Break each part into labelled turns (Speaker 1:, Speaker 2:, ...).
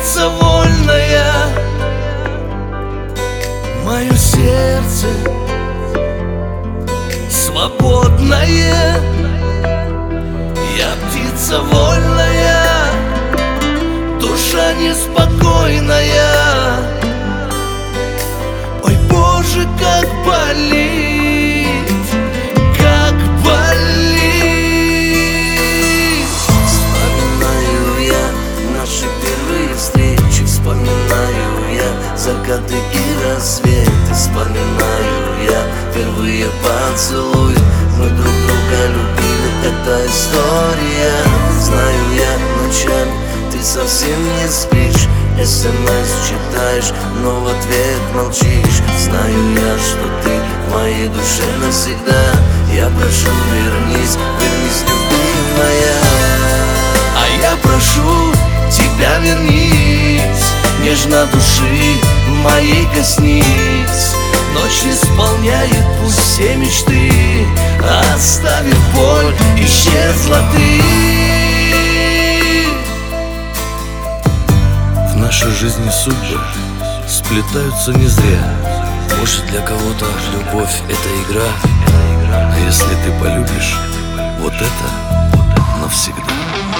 Speaker 1: птица вольная, мое сердце свободное. Я птица вольная, душа неспокойная. Ой, Боже, как болит, как болит.
Speaker 2: Вспоминаю я наши первые встречи, вспоминаю я закаты и рассветы, вспоминаю я первые поцелуи. Мы друг друга любили, это история. Знаю я ночами, ты совсем не спишь, СМС читаешь, но в ответ молчишь. Знаю я, что ты в моей душе навсегда. Я прошу, вернись, вернись, любимая.
Speaker 1: А я прошу тебя, вернись, нежно души моей коснись. Ночь исполняет пусть все мечты, оставив боль, исчезла ты.
Speaker 3: В нашей жизни судьбы сплетаются не зря.
Speaker 2: Может, для кого-то любовь — это игра,
Speaker 3: А если ты полюбишь, вот это навсегда.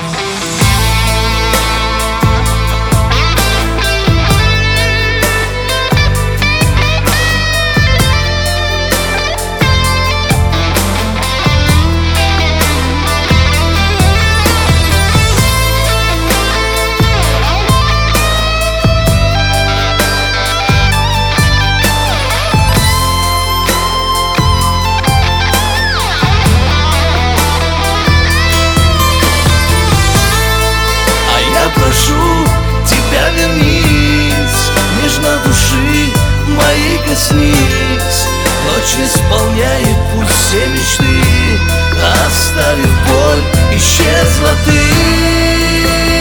Speaker 1: Прошу тебя, вернись, нежно души моей коснись. Ночь исполняет пусть все мечты, оставив боль, исчезла ты.